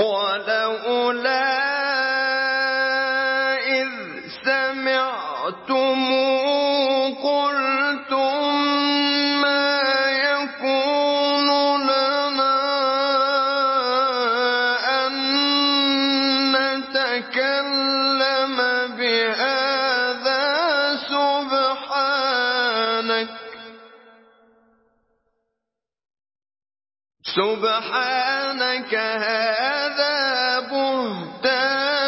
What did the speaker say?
ولولا إذ سمعتموه قلتم ما يكون لنا أن نتكلم بهذا سبحانك هذا بهتان